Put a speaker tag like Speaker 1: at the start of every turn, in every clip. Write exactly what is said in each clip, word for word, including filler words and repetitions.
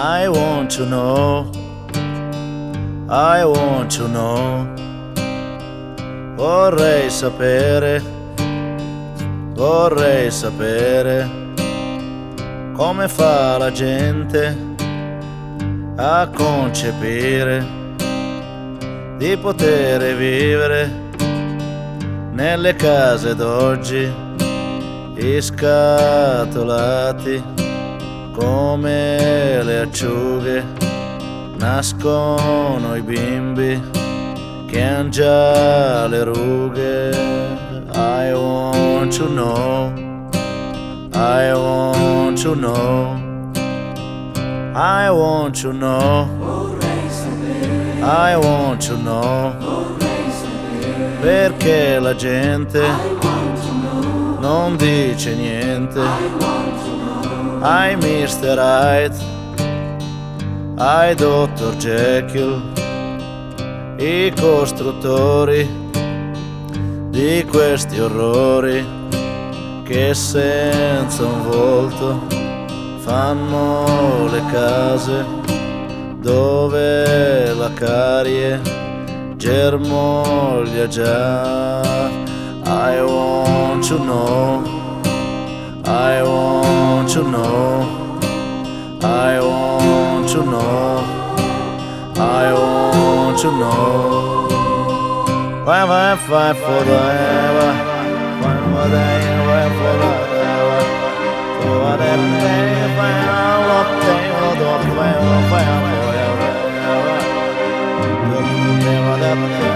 Speaker 1: I want to know, I want to know. Vorrei sapere, vorrei sapere come fa la gente a concepire di poter vivere nelle case d'oggi, iscatolati come le acciughe. Nascono i bimbi che han già le rughe. I want to know, I want to know, I want to know, I want to know, perché la gente non dice niente. I mister Hyde, I dottor Jekyll, i costruttori di questi orrori che senza un volto fanno le case dove la carie germoglia già. I want to know, I want to know, I want to know, I want to know. Why, why, fight for the ever, why, why, why, for the ever, for whatever day, why, what day, what day, why, why, forever, whatever day.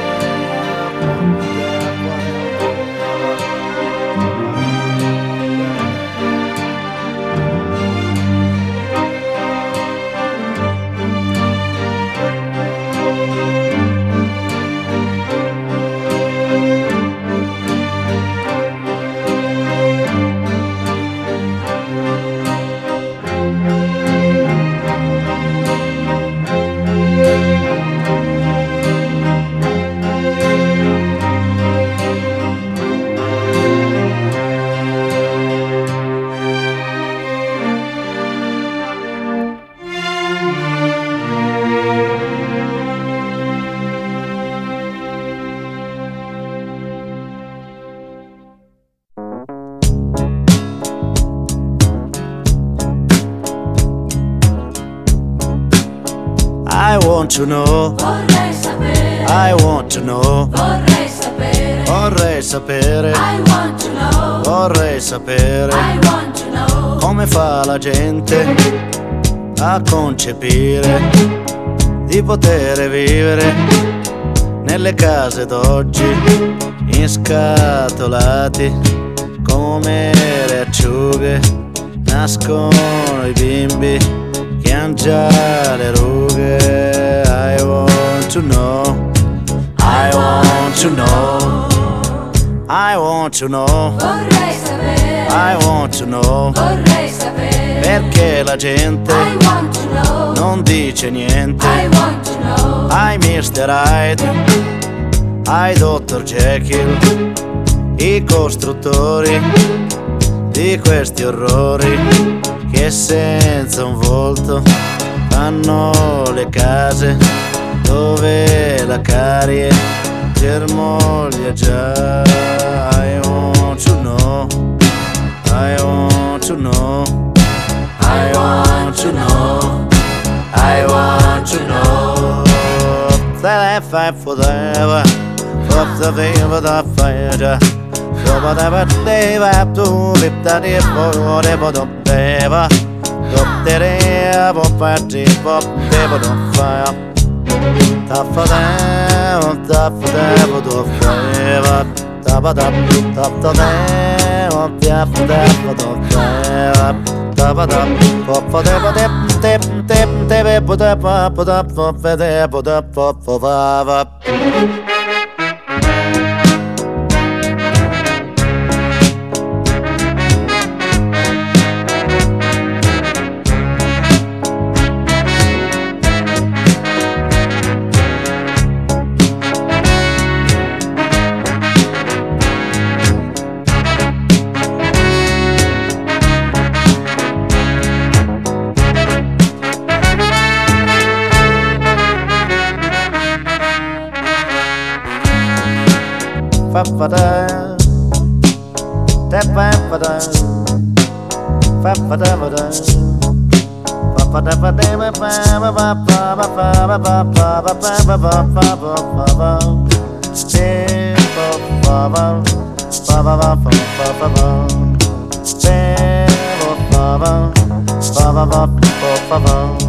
Speaker 1: I want to know,
Speaker 2: vorrei sapere,
Speaker 1: I want to know,
Speaker 2: vorrei sapere,
Speaker 1: vorrei sapere,
Speaker 2: I want to know,
Speaker 1: vorrei sapere
Speaker 2: I want to know,
Speaker 1: come fa la gente a concepire di poter vivere nelle case d'oggi, inscatolati come le acciughe. Nascono i bimbi che han già le rughe. I want to know, I want to know, I want to know,
Speaker 2: vorrei sapere,
Speaker 1: I want to know,
Speaker 2: vorrei sapere,
Speaker 1: perché la gente
Speaker 2: I want to know,
Speaker 1: non dice niente.
Speaker 2: I want to know,
Speaker 1: I mister Hyde, I dottor Jekyll, i costruttori di questi orrori che senza un volto fanno le case dove la carie germoglia già. I want to know, I want to know, I want to know, I want to know. That I fight forever, for the favor the fire. So whatever they have to live that is for whatever the favor. Up there, up at the up there, don't fire. Top for them, top for them, the favor. Top of them, top for them, top for them, the favor. Top of them, up for them, tip, tip, tip, tip, put up, put up, put up, put up, put up. fa fa da da fa fa da fa fa da fa da fa fa da fa da fa fa fa fa fa fa fa fa fa fa fa fa fa fa se fa fa fa fa fa fa fa fa fa se fa fa fa fa fa fa fa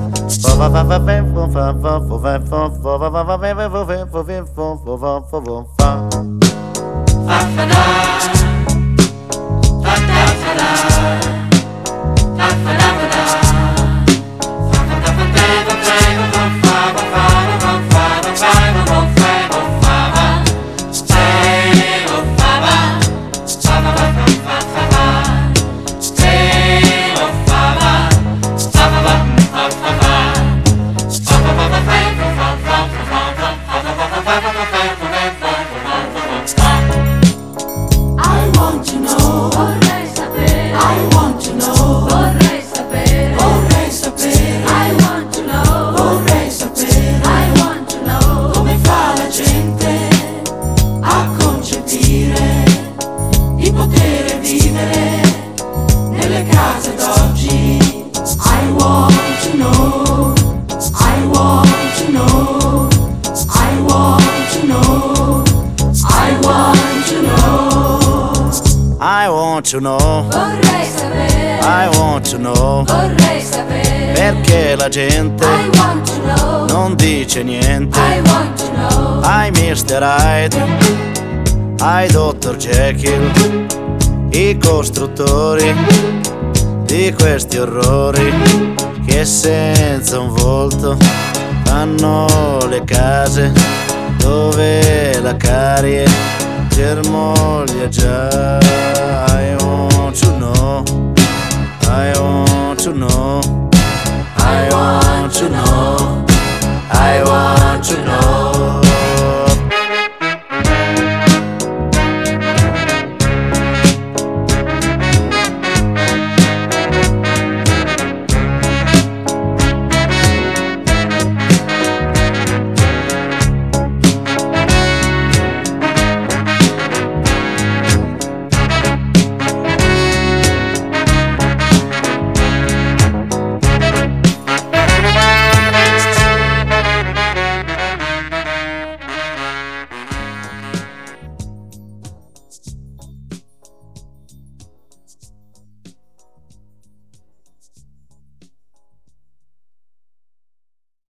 Speaker 2: I want to know, vorrei sapere, I want to know, vorrei sapere, vorrei sapere, I want to know, vorrei sapere, I want to know, come fa la gente a concepire di poter vivere nelle case d'oggi. I want to know, I want to know, I want to know, I want to know.
Speaker 1: I want to know,
Speaker 2: Vorrei sapere,
Speaker 1: I want to know,
Speaker 2: vorrei sapere,
Speaker 1: perché la gente
Speaker 2: I want to know,
Speaker 1: non dice niente.
Speaker 2: I want to know,
Speaker 1: Ai mister Hyde, ai dottor Jekyll, i costruttori di questi orrori che senza un volto fanno le case dove la carie germoglia già. I want to know, I want to know, I want to know, I want to know.